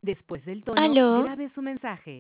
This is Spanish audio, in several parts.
Después del tono, Aló, grabe su mensaje.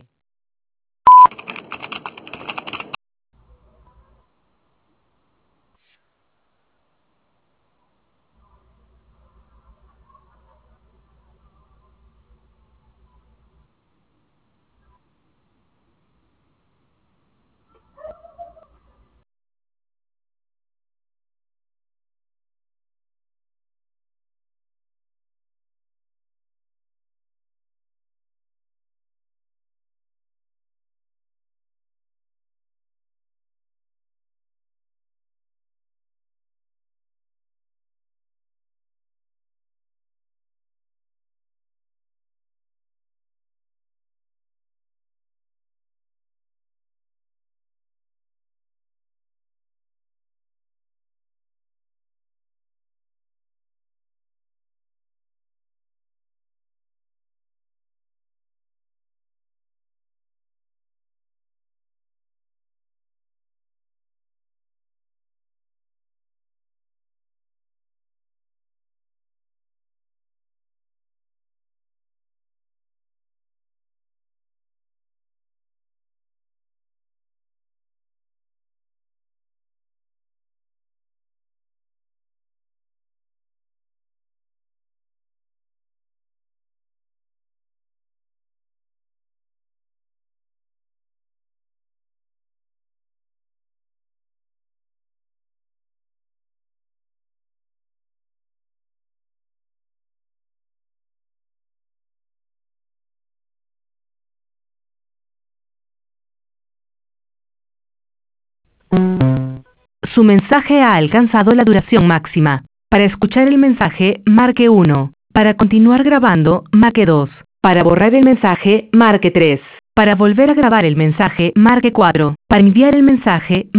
Su mensaje ha alcanzado la duración máxima. Para escuchar el mensaje, marque 1. Para continuar grabando, marque 2. Para borrar el mensaje, marque 3. Para volver a grabar el mensaje, marque 4. Para enviar el mensaje,